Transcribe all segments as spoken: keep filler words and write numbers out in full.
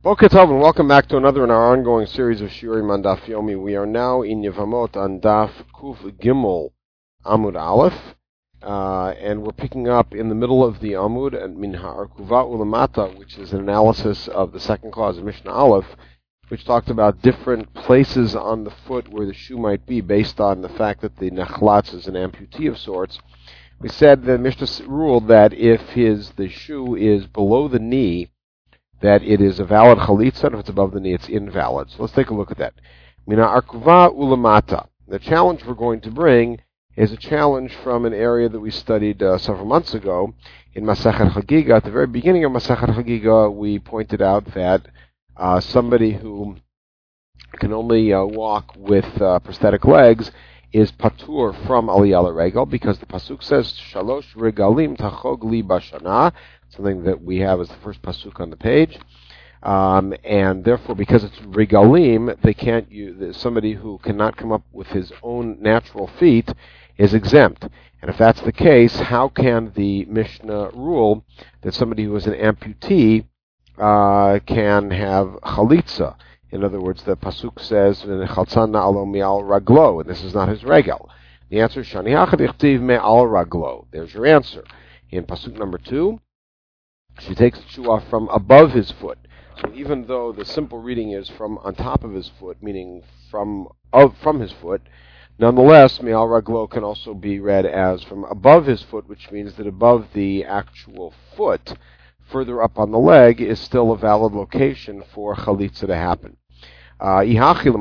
Boker Tov, and welcome back to another in our ongoing series of Shiurim on Daf Yomi. We are now in Yevamot on Daf Kuf Gimel Amud Aleph, uh, and we're picking up in the middle of the Amud and Min Ha'arkuva Ulamata, which is an analysis of the second clause of Mishnah Aleph, which talked about different places on the foot where the shoe might be based on the fact that the Nachlatz is an amputee of sorts. We said that Mishnah ruled that if his the shoe is below the knee, that it is a valid chalitza, and if it's above the knee, it's invalid. So let's take a look at that. Mina arkuva ulamata. The challenge we're going to bring is a challenge from an area that we studied uh, several months ago in Masechet Chagiga. At the very beginning of Masechet Chagiga, we pointed out that uh, somebody who can only uh, walk with uh, prosthetic legs is patur from aliyah l'regel, because the pasuk says shalosh regalim tachog li bashana, something that we have as the first pasuk on the page, um, and therefore, because it's regalim, they can't use somebody who cannot come up with his own natural feet is exempt. And if that's the case, how can the Mishnah rule that somebody who is an amputee uh, can have chalitza? In other words, the pasuk says "Chaltzana alo me'al raglo," and this is not his regel. The answer is "Shani hachad ichtiv me'al raglo." There's your answer. In pasuk number two, she takes the shoe off from above his foot. So even though the simple reading is from on top of his foot, meaning from of, from his foot, nonetheless, me'al raglo can also be read as from above his foot, which means that above the actual foot, further up on the leg, is still a valid location for chalitza to happen. Uh, so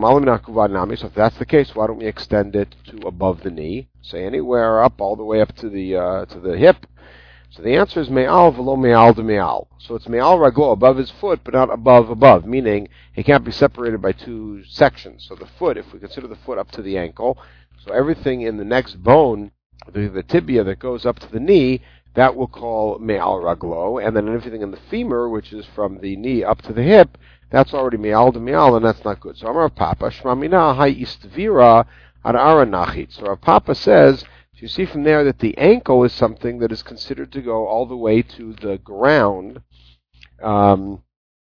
if that's the case, why don't we extend it to above the knee? Say anywhere up, all the way up to the uh, to the hip. So the answer is me'al v'lo me'al de me'al. So it's me'al raglo, above his foot, but not above above, meaning it can't be separated by two sections. So the foot, if we consider the foot up to the ankle, so everything in the next bone, the, the tibia that goes up to the knee, that we'll call me'al raglo, and then everything in the femur, which is from the knee up to the hip, that's already me'al de me'al, and that's not good. So Amar Papa, Shma mina hai istvira ad ara nachit. So Rav Papa says, you see from there that the ankle is something that is considered to go all the way to the ground. Um,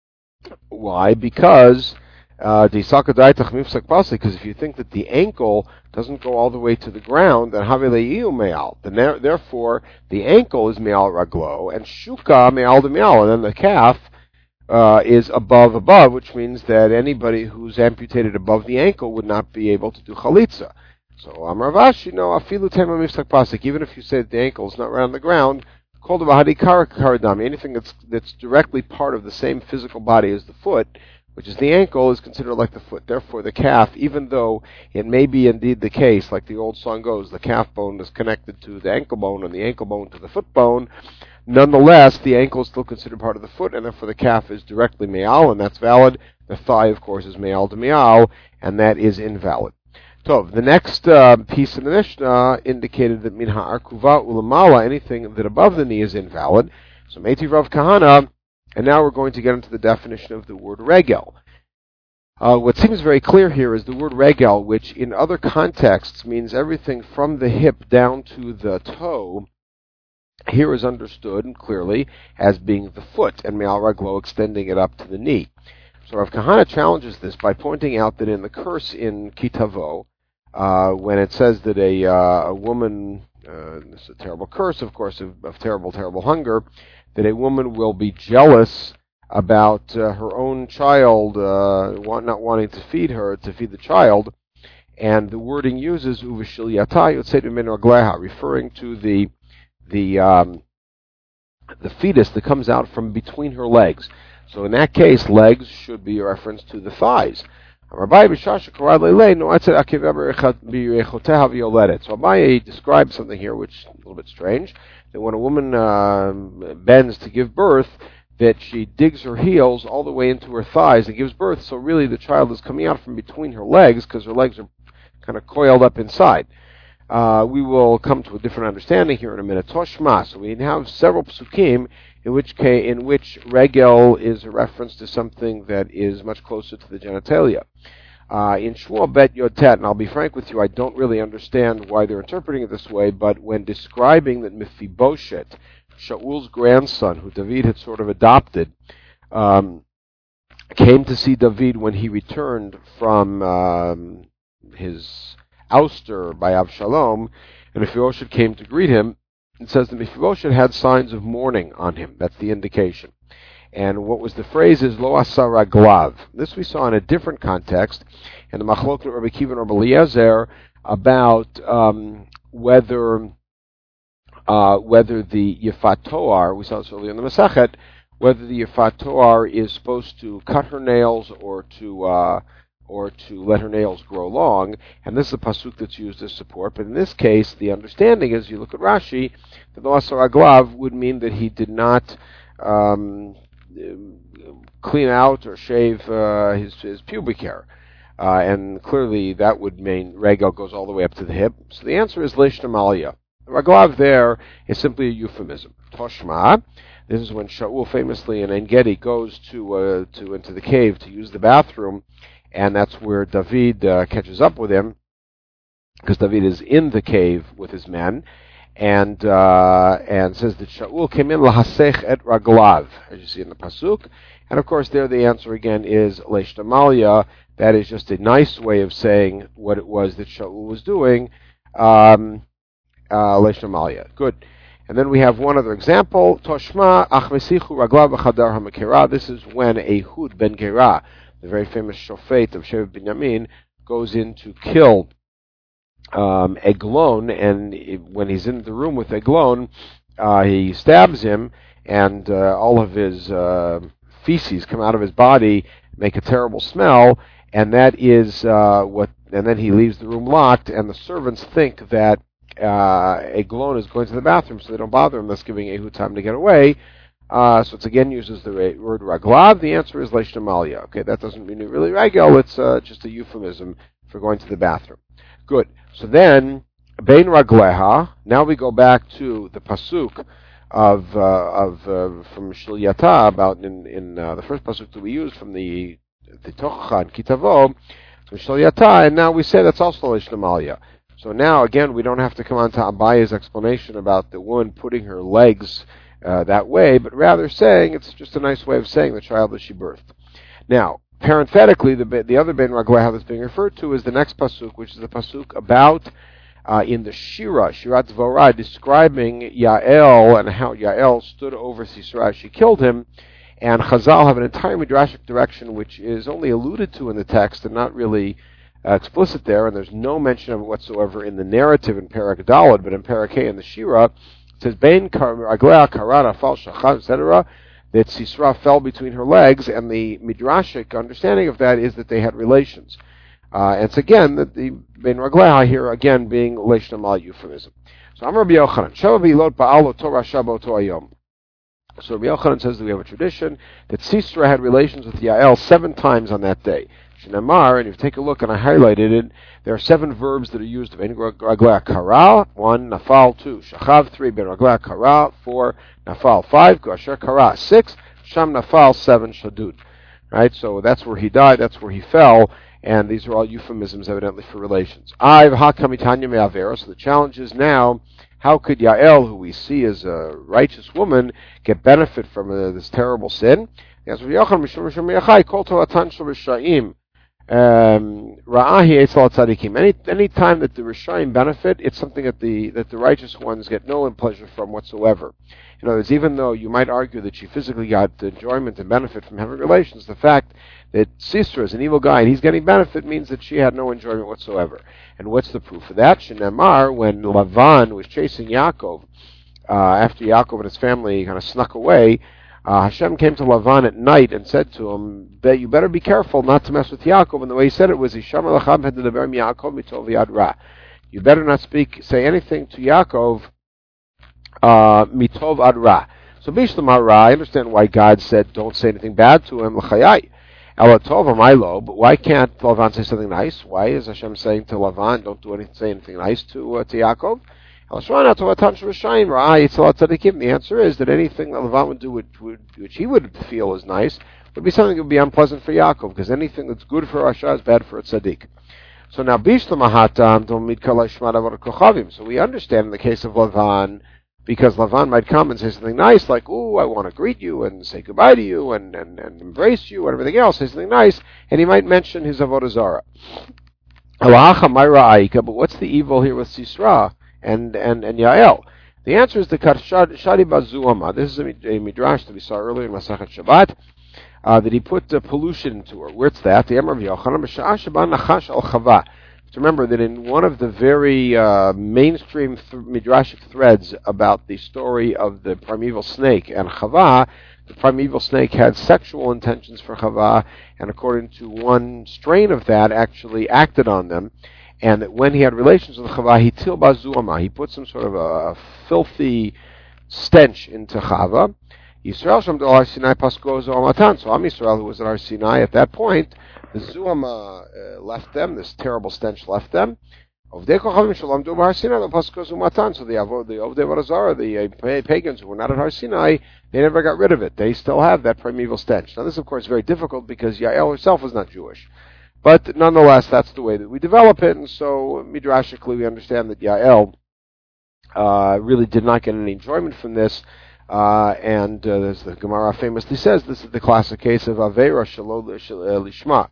why? Because uh, because if you think that the ankle doesn't go all the way to the ground, then havileiu me'al. Then therefore the ankle is me'al raglo and shuka me'al de me'al, and then the calf uh, is above above, which means that anybody who's amputated above the ankle would not be able to do chalitza. So Amar Vash, you know, afilu tema mifsak pasik, even if you say that the ankle is not right on the ground, called a bahadi karadami, anything that's that's directly part of the same physical body as the foot, which is the ankle, is considered like the foot. Therefore, the calf, even though it may be indeed the case, like the old song goes, the calf bone is connected to the ankle bone and the ankle bone to the foot bone, nonetheless, the ankle is still considered part of the foot, and therefore the calf is directly me'al, and that's valid. The thigh, of course, is me'al de me'al, and that is invalid. So the next uh, piece in the Mishnah indicated that min ha'arkuva ulamala, anything that above the knee is invalid. So Meitiv Rav Kahana, and now we're going to get into the definition of the word regel. Uh, what seems very clear here is the word regel, which in other contexts means everything from the hip down to the toe, here is understood clearly as being the foot, and me'al raglo extending it up to the knee. So Rav Kahana challenges this by pointing out that in the curse in Kitavo, uh, when it says that a, uh, a woman, uh, this is a terrible curse, of course, of, of terrible, terrible hunger, that a woman will be jealous about uh, her own child, uh, want, not wanting to feed her, to feed the child, and the wording uses uvishil yata yotzeit min ragleha, referring to the the um, the fetus that comes out from between her legs. So in that case, legs should be a reference to the thighs. So Abaye describes something here which is a little bit strange, that when a woman uh, bends to give birth, that she digs her heels all the way into her thighs and gives birth, so really the child is coming out from between her legs because her legs are kind of coiled up inside. Uh, we will come to a different understanding here in a minute. Toshma, so we have several psukim in which case, in which regel is a reference to something that is much closer to the genitalia. Uh, in Shmuel Bet Yotet, and I'll be frank with you, I don't really understand why they're interpreting it this way, but when describing that Mephibosheth, Shaul's grandson, who David had sort of adopted, um, came to see David when he returned from um, his ouster by Avshalom, and Mephibosheth came to greet him. It says that Mephibosheth had signs of mourning on him. That's the indication. And what was the phrase is Lo Asara Glav. This we saw in a different context, in the Machlokes Rabbi Kiva and Rabbi Eliezer, about um, whether uh, whether the Yifat Toar, we saw this earlier in the Masachet, whether the Yifat Toar is supposed to cut her nails or to uh, or to let her nails grow long, and this is a pasuk that's used as support. But in this case, the understanding is, you look at Rashi, that Lo Asara Glav would mean that he did not um, clean out or shave uh, his, his pubic hair. Uh, and clearly that would mean Regel goes all the way up to the hip. So the answer is Leish Namalia. The Raglav there is simply a euphemism. Toshma, this is when Shaul famously in En Gedi goes to uh, to into the cave to use the bathroom, and that's where David uh, catches up with him, because David is in the cave with his men, and uh, and says that Shaul came in lahasech et Raglav, as you see in the pasuk. And of course there the answer again is Leish Namalia. That is just a nice way of saying what it was that Shaul was doing. Um, uh, Leish Namalia. Good. And then we have one other example. Toshma achmesichu raglav b'chadar hamakira. This is when Ehud ben Gera, the very famous shofet of Shevet Binyamin, goes in to kill um, Eglon, and it, when he's in the room with Eglon, uh, he stabs him, and uh, all of his uh, feces come out of his body, make a terrible smell. And that is uh, what. And then he leaves the room locked, and the servants think that uh, Eglon is going to the bathroom, so they don't bother him, thus giving Ehud time to get away. Uh, so it again uses the word Raglav. The answer is Leish Namalia. Okay, that doesn't mean really Regel. It's uh, just a euphemism for going to the bathroom. Good. So then Bein Ragleha. Now we go back to the pasuk of uh, of uh, from Shel Yata about in in uh, the first pasuk that we used from the the Tochacha and Kitavo, so Shel Yata, and now we say that's also Leish Namalia. So now, again, we don't have to come on to Abaya's explanation about the woman putting her legs uh, that way, but rather saying it's just a nice way of saying the child that she birthed. Now, parenthetically, the the other Ben Ragleha that's being referred to is the next pasuk, which is the pasuk about uh, in the Shira, Shirat Dvorah, describing Yael and how Yael stood over Sisera as she killed him. And Chazal have an entire midrashic direction which is only alluded to in the text and not really uh, explicit there, and there's no mention of it whatsoever in the narrative in Perek Daled, but in Perek Hey in the Shira, it says, Bein Raglea Karana Fal Shachat, et cetera, that Sisera fell between her legs, and the midrashic understanding of that is that they had relations. Uh, and it's again, that the Bein Raglea here, again, being Leish Namalia euphemism. So I'm Rabbi Yochanan. Shava Bilot Ba'al Torah Shabbat Ayom. So Rabbi Yochanan says that we have a tradition that Sisera had relations with Yael seven times on that day. Shinamar, and if you take a look, and I highlighted it, there are seven verbs that are used of Ben Raglea Kara, one, Nafal, two, Shachav, three, Ben Raglea Kara, four, Nafal, five, Gasher Kara, six, Sham Nafal, seven, Shadud. Right, so that's where he died, that's where he fell, and these are all euphemisms evidently for relations. I've Hakamitanya Me'avera, so the challenge is now, how could Yael, who we see as a righteous woman, get benefit from uh, this terrible sin? Yes, any any time that the Rishayim benefit, it's something that the that the righteous ones get no pleasure from whatsoever. In other words, even though you might argue that she physically got enjoyment and benefit from having relations, the fact that Sisera is an evil guy and he's getting benefit means that she had no enjoyment whatsoever. And what's the proof of that? Shenamar, when Lavan was chasing Yaakov, uh, after Yaakov and his family kind of snuck away, uh, Hashem came to Lavan at night and said to him, you better be careful not to mess with Yaakov. And the way he said it was, you better not speak, say anything to Yaakov, uh, mitov ad ra. So Bishlam ra, I understand why God said don't say anything bad to him, l'chayai. Elatov amaylo, but why can't Lavan say something nice? Why is Hashem saying to Lavan, don't do anything, say anything nice to uh, to Yaakov? The answer is that anything that Lavan would do, which, which he would feel is nice, would be something that would be unpleasant for Yaakov, because anything that's good for Rasha is bad for a tzaddik. So now, so we understand in the case of Lavan because Lavan might come and say something nice, like, ooh, I want to greet you and say goodbye to you and, and, and embrace you and everything else, say something nice, and he might mention his Avodah Zarah. But what's the evil here with Sisra and, and, and Yael? The answer is the Shadi Bazuama. This is a, a midrash that we saw earlier in Masachet Shabbat, uh, that he put uh, pollution into her. Where's that? The Emor of Yochanan, B'sha'ah sheba nachash al Chava. Remember that in one of the very uh, mainstream th- midrashic threads about the story of the primeval snake and Chava, the primeval snake had sexual intentions for Chava, and according to one strain of that, actually acted on them, and that when he had relations with Chava, he til bazuama, he put some sort of a filthy stench into Chava. Yisrael Shem to Har Sinai Pasko Zoamatan. So Am Yisrael, who was at Har Sinai at that point, the Zuama uh, left them, this terrible stench left them. Ovdei Kochavim Shalom Do Har Sinai Pasko Zoamatan. So the Avod, the Ovdei Varazara, the uh, pagans who were not at Har Sinai, they never got rid of it. They still have that primeval stench. Now this, of course, is very difficult because Yael herself was not Jewish. But nonetheless, that's the way that we develop it, and so midrashically we understand that Yael uh, really did not get any enjoyment from this. Uh, and uh, as the Gemara famously says, this is the classic case of Avera Shelo Lishma.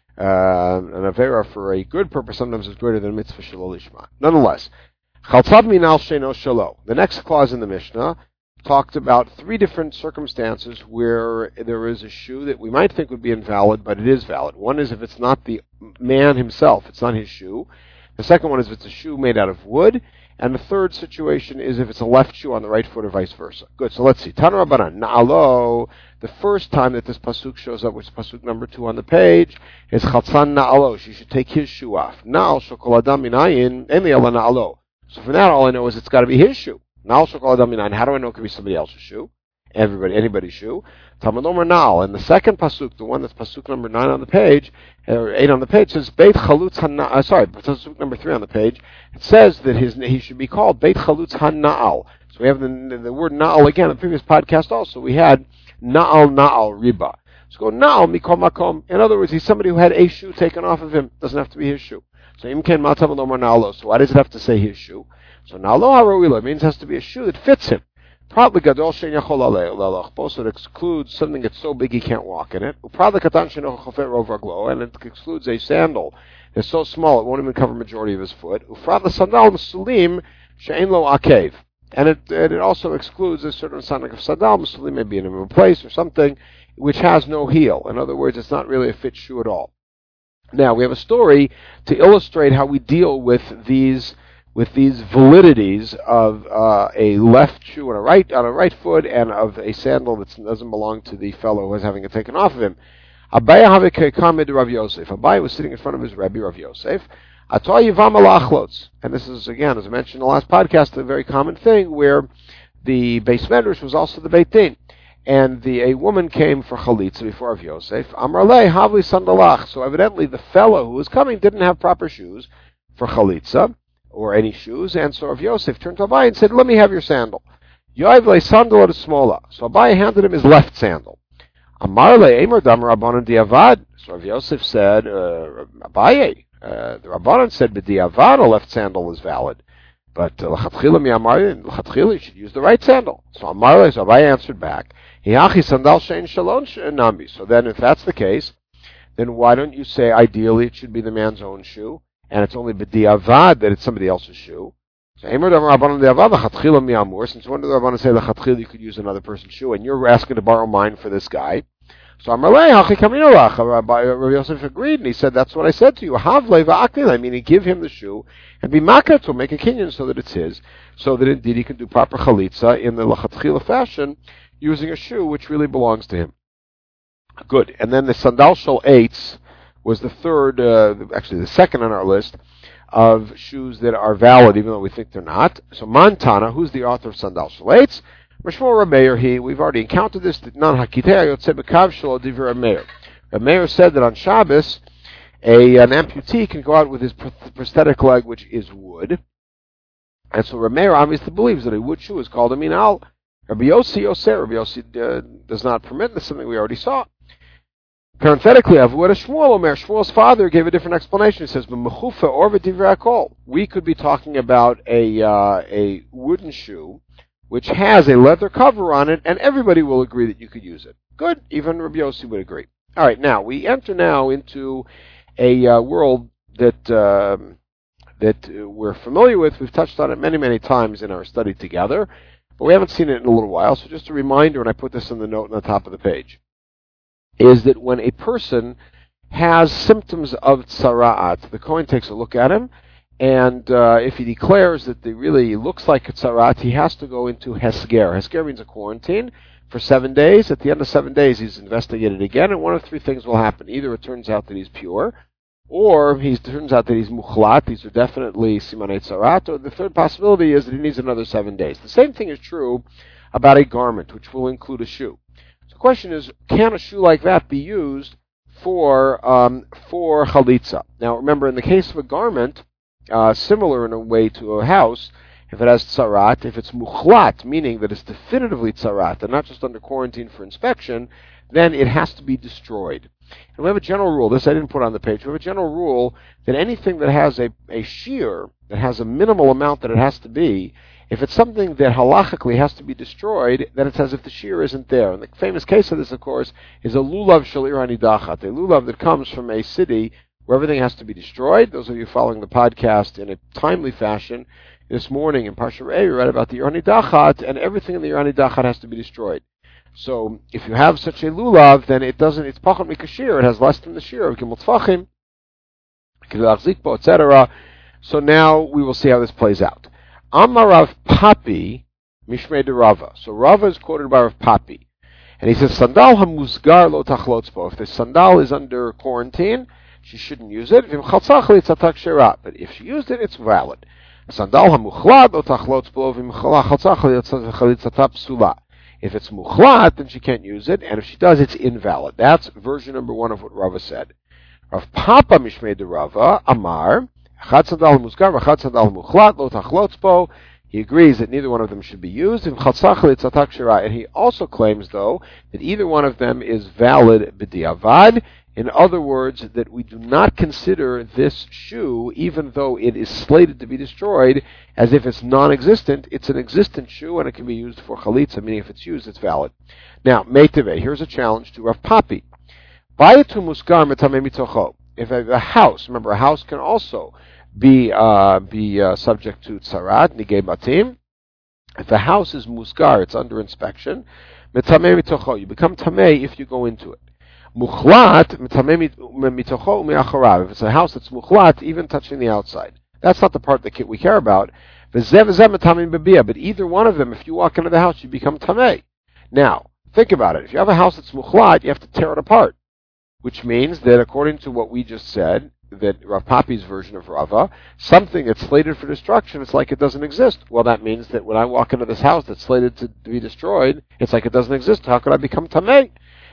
Uh, an Avera for a good purpose sometimes is greater than Mitzvah Shelo Lishma. Nonetheless, Chaltzad Minal Sheno Shelo. The next clause in the Mishnah talked about three different circumstances where there is a shoe that we might think would be invalid, but it is valid. One is if it's not the man himself, it's not his shoe. The second one is if it's a shoe made out of wood. And the third situation is if it's a left shoe on the right foot or vice versa. Good, so let's see. Tana Rabbanan, Na'alo, the first time that this pasuk shows up, which is pasuk number two on the page, is Chatzan Na'alo. She should take his shoe off. Na'al Shokol Adam Minayin, Emi Ala Na'alo. So for that, all I know is it's got to be his shoe. Na'al Shokol Adam Minayin. How do I know it could be somebody else's shoe? Everybody, anybody's shoe. Talmud Omer Na'al. And the second pasuk, the one that's pasuk number nine on the page, or eight on the page, says Beit Chalutz HaNa'al. Uh, sorry, pasuk number three on the page. It says that his he should be called Beit Chalutz HaNa'al. So we have the, the word Na'al again. In the previous podcast also, we had Na'al Na'al Riba. So go Na'al Mikol Makom. In other words, he's somebody who had a shoe taken off of him. Doesn't have to be his shoe. So Imken Ma'tav Omer Na'alo. So why does it have to say his shoe? So Na'alo HaRoila means it has to be a shoe that fits him. Probably gadol shein yachol aleh also it excludes something that's so big he can't walk in it. Probably katan shein chofer over glow, and it excludes a sandal that's so small it won't even cover majority of his foot. Ufrad the sandal musulim shein lo akev, and it and it also excludes a certain sandal of sandal musulim maybe in a place or something which has no heel. In other words, it's not really a fit shoe at all. Now we have a story to illustrate how we deal with these. with these validities of uh, a left shoe on a right on a right foot and of a sandal that doesn't belong to the fellow who is having it taken off of him. Abaye havikamed Rav Yosef. Abaye was sitting in front of his Rabbi Rav Yosef. And this is, again, as I mentioned in the last podcast, a very common thing where the Beis Medrash was also the Beit Din. And the, a woman came for chalitza before Rav Yosef. Amralei havli sandalach. So evidently the fellow who was coming didn't have proper shoes for chalitza, or any shoes, and so Rav Yosef turned to Abaye and said, let me have your sandal. Yoav le sandal at smola. So Abaye handed him his left sandal. Amar le emer dam rabbanan diavad. So Rav Yosef said, uh, Abaye, uh, the rabbanan said, but diavad, a left sandal was valid. But l'chatchila mi amar, l'chatchila, you should use the right sandal. So Amar le, so Abaye answered back, hiachi sandal shein shalon nami. So then if that's the case, then why don't you say ideally it should be the man's own shoe? And it's only b'diavad that it's somebody else's shoe. So, since when did the Rabbanan say l'chatchila you could use another person's shoe, and you're asking to borrow mine for this guy? So Amalei hachi kaminolach. Rabbi Yosef agreed, and he said, "That's what I said to you. Havle va'akil. I mean, give him the shoe and be makat to make a kinyan so that it's his, so that indeed he can do proper chalitza in the l'chatchila fashion, using a shoe which really belongs to him." Good. And then the sandal shel eitz was the third, uh, actually the second on our list of shoes that are valid, even though we think they're not. So Montana, who's the author of Sandal Shel Eitz? Mishmor Rameir, he, we've already encountered this, non hakitei yotze b'kav shelo divrei Rameir. Rameir said that on Shabbos, a, an amputee can go out with his prosthetic leg, which is wood. And so Rameir obviously believes that a wood shoe is called a minal. Rabbi Yossi Yoseh, Rabbi Yossi uh, does not permit this, something we already saw. Parenthetically, Avuad Shmuel Omer, Shmuel's father gave a different explanation. He says, "B'mechufa or v'divrei hakol." We could be talking about a uh, a wooden shoe which has a leather cover on it, and everybody will agree that you could use it. Good, even Rabbi Yossi would agree. All right, now we enter now into a uh, world that uh, that we're familiar with. We've touched on it many, many times in our study together, but we haven't seen it in a little while. So just a reminder, and I put this in the note on the top of the page, is that when a person has symptoms of tzara'at, the Kohen takes a look at him, and uh, if he declares that it really looks like a tzara'at, he has to go into hesger. Hesger means a quarantine for seven days. At the end of seven days, he's investigated again, and one of three things will happen. Either it turns out that he's pure, or it turns out that he's mukhlat, these are definitely simanei tzara'at, or the third possibility is that he needs another seven days. The same thing is true about a garment, which will include a shoe. So the question is, can a shoe like that be used for um, for chalitza? Now remember, in the case of a garment, uh, similar in a way to a house, if it has tzarat, if it's mukhlat, meaning that it's definitively tzarat and not just under quarantine for inspection, then it has to be destroyed. And we have a general rule, this I didn't put on the page, we have a general rule that anything that has a, a shear, that has a minimal amount that it has to be, if it's something that halachically has to be destroyed, then it's as if the shear isn't there. And the famous case of this, of course, is a lulav shel ir hanidachat, a lulav that comes from a city where everything has to be destroyed. Those of you following the podcast in a timely fashion, this morning in Parsha Re'eh, we read about the ir hanidachat, and everything in the ir hanidachat has to be destroyed. So if you have such a lulav, then it doesn't, it's pachot mikashir, it has less than the shear of gimel tfachim, et cetera. So now we will see how this plays out. Amar Rav Papi, Mishmei de Rava. So Rava is quoted by Rav Papi. And he says, Sandal hamuzgar lo tachlotzbo. If the sandal is under quarantine, she shouldn't use it. But if she used it, it's valid. Sandal hamuchlad lo tachlotzbo. If it's muchlat, then she can't use it. And if she does, it's invalid. That's version number one of what Rava said. Rav Papa Mishmei de Rava, Amar, he agrees that neither one of them should be used. And he also claims, though, that either one of them is valid b'diavad. In other words, that we do not consider this shoe, even though it is slated to be destroyed, as if it's non-existent. It's an existent shoe, and it can be used for chalitza, meaning if it's used, it's valid. Now, meiteve, here's a challenge to Rav Papi. If a house, remember, a house can also be uh, be uh, subject to tzarat, nigei batim. If the house is musgar, it's under inspection. Metamei mitocho, you become tamei if you go into it. Muchlat, metamei mitocho u'me'acharav. If it's a house that's muchlat, even touching the outside. That's not the part that we care about. V'zeh v'zeh metamei b'biyah. But either one of them, if you walk into the house, you become tamei. Now, think about it. If you have a house that's muchlat, you have to tear it apart. Which means that according to what we just said, that Rav Papi's version of Rava, something that's slated for destruction, it's like it doesn't exist. Well, that means that when I walk into this house that's slated to be destroyed, it's like it doesn't exist. How could I become tamei?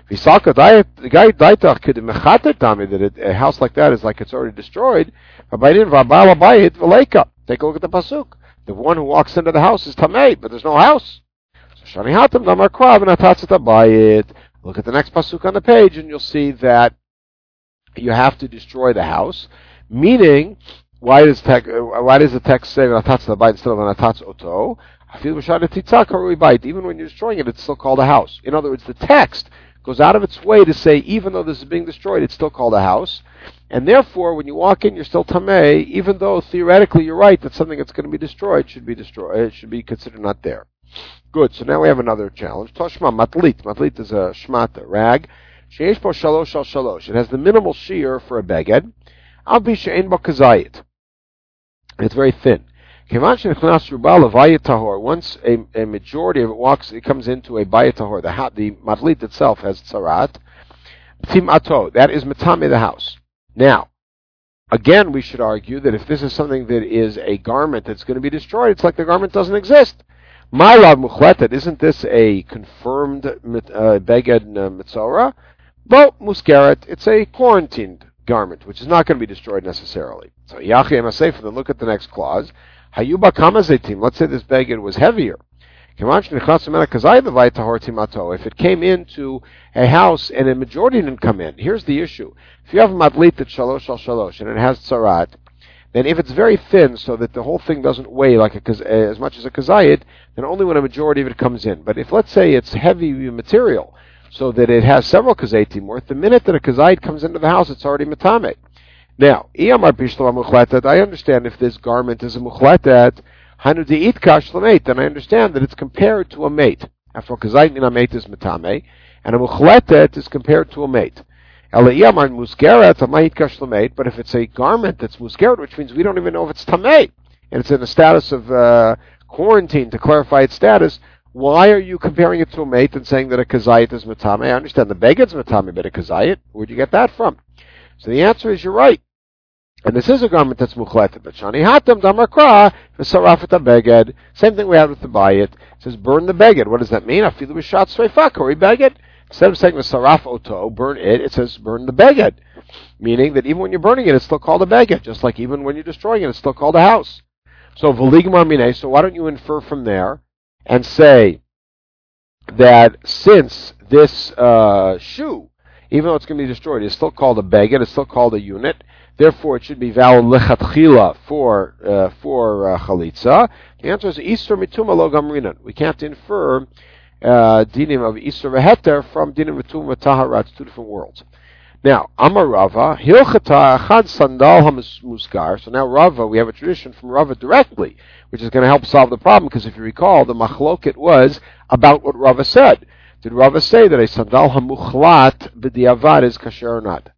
That a house like that is like it's already destroyed. Take a look at the pasuk. The one who walks into the house is tamei, but there's no house. So shani hatam damar krav and atatzet abayit. Look at the next pasuk on the page, and you'll see that you have to destroy the house. Meaning, why does tech, why does the text say "atatz abayit" instead of "atatz oto"? Even when you're destroying it, it's still called a house. In other words, the text goes out of its way to say, even though this is being destroyed, it's still called a house. And therefore, when you walk in, you're still tamei, even though theoretically you're right that something that's going to be destroyed should be destroyed. It should be considered not there. Good. So now we have another challenge. Toshma matlit. Matlit is a shmata rag. Sheish bo shalosh al shalosh. It has the minimal shear for a beged. Al bi she'ein bo kazayit. It's very thin. Once a, a majority of it walks, it comes into a bayit tahor. The the matlit itself has tzarat. Timato. That is matame the house. Now, again, we should argue that if this is something that is a garment that's going to be destroyed, it's like the garment doesn't exist. My lav muchletet, isn't this a confirmed uh, beged mitzora? Well, muskeret, it's a quarantined garment, which is not going to be destroyed necessarily. So, yachi emasef, then look at the next clause. Hayuba kamazetim, let's say this beged was heavier. If it came into a house and a majority didn't come in, here's the issue. If you have a matlit at shalosh al shalosh and it has tzarat, then if it's very thin so that the whole thing doesn't weigh like a, as much as a kazayit, then only when a majority of it comes in. But if, let's say, it's heavy material, so that it has several kazaitim worth, the minute that a kazayit comes into the house, it's already matame. Now, I understand if this garment is a muchletet, then I understand that it's compared to a mate. After all, kazayit min a mate is matame, and a muchletet is compared to a mate. But if it's a garment that's muskeret, which means we don't even know if it's tamei, and it's in a status of uh, quarantine to clarify its status, why are you comparing it to a mate and saying that a kazayit is matame? I understand the beged's matame, but a kazayit, where'd you get that from? So the answer is you're right. And this is a garment that's muchletet. But shani hatam damakra v'sarafet beged. Same thing we had with the bayit. It says burn the beged. What does that mean? Afilu b'shat sreifak or beged. Instead of saying v'saraf oto, burn it, it says burn the beged. Meaning that even when you're burning it, it's still called a beged. Just like even when you're destroying it, it's still called a house. So v'ligmar minei. So why don't you infer from there and say that since this uh, shoe, even though it's going to be destroyed, is still called a beged, it's still called a unit, therefore it should be valid lechatchila for uh, for uh, chalitza. The answer is isur mituma lo gamrinan. We can't infer uh, dinim of isur v'heter from dinim mituma v'tahara. It's two different worlds. Now, Amar Rava, hilchata achad sandal hamusgar. So now Rava, we have a tradition from Rava directly, which is going to help solve the problem, because if you recall, the machloket was about what Rava said. Did Rava say that a sandal hamuchlat b'diavad is kasher or not?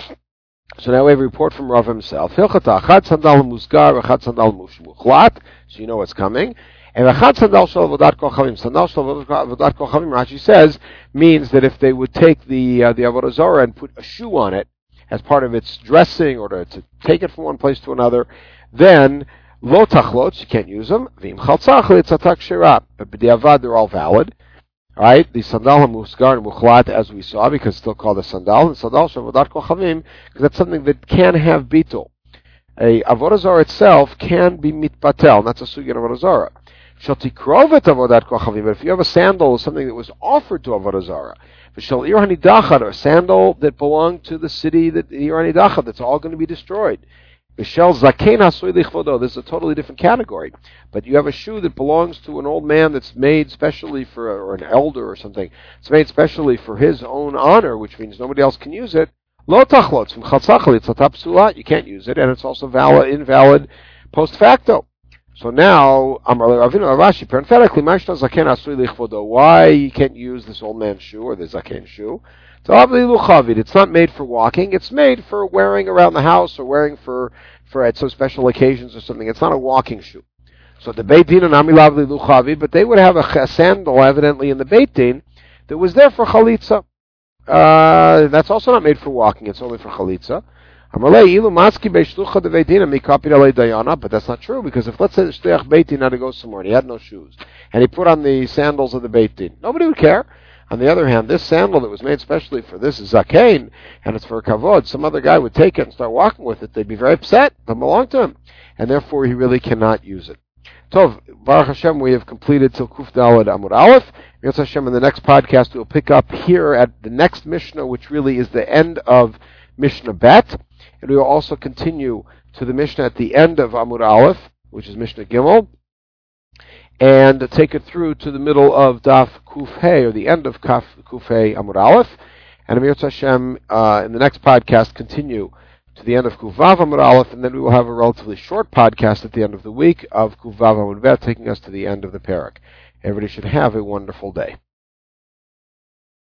So now we have a report from Rava himself. Hilchata achad sandal hamusgar, achad sandal muchlat. So you know what's coming. And achad sandal shel avodat kochavim. Sandal shel avodat kochavim, Rashi says, means that if they would take the uh, the avodah zarah and put a shoe on it as part of its dressing, or to, to take it from one place to another, then lo tachlot, you can't use them. V'im chaltzach litzatak shirah. But b'diavad, they're all valid. All right, the sandal hamusgar and muchlat, as we saw, because it's still called a sandal, and sandal shel avodat kochavim, because that's something that can have bitul. A avodah zarah itself can be mitpatel, and that's a sugya of avodah zarah. Shatikrovet avodat kochavim, but if you have a sandal, something that was offered to avodah zarah, v'shal ir hanidachad, or a sandal that belonged to the city that ir hanidachad, that's all going to be destroyed. V'shal zaken hasui lichvodo, this is a totally different category. But you have a shoe that belongs to an old man that's made specially for, or an elder or something, it's made specially for his own honor, which means nobody else can use it. Lo tachlot, from chatzachal, it's atapsulat, you can't use it, and it's also valid, invalid post facto. So now, Rashi, parenthetically, why you can't use this old man's shoe or the zaken shoe? It's not made for walking. It's made for wearing around the house or wearing for for at some special occasions or something. It's not a walking shoe. So the Beit Din and Amilavli Luchavid, but they would have a, a sandal evidently in the Beit Din that was there for chalitza. Uh, that's also not made for walking. It's only for chalitza. But that's not true, because if, let's say, the shliach Beit Din had to go somewhere and he had no shoes, and he put on the sandals of the Beit Din, nobody would care. On the other hand, this sandal that was made specially for this zaken, and it's for kavod, some other guy would take it and start walking with it, they'd be very upset. It belong to him, and therefore he really cannot use it. Tov, Baruch Hashem, we have completed till Kuf Daled Amud Aleph. Yirtzeh Hashem, in the next podcast, we'll pick up here at the next Mishnah, which really is the end of Mishnah Bet. And we will also continue to the Mishnah at the end of Amud Aleph, which is Mishnah Gimel, and take it through to the middle of Daf Kuf Hey, or the end of Kaf Kuf Hey Amud Aleph. And Amir Hashem, uh, in the next podcast, continue to the end of Kuf Vav Amud Aleph, and then we will have a relatively short podcast at the end of the week of Kuf Vav Amud Bet, taking us to the end of the parak. Everybody should have a wonderful day.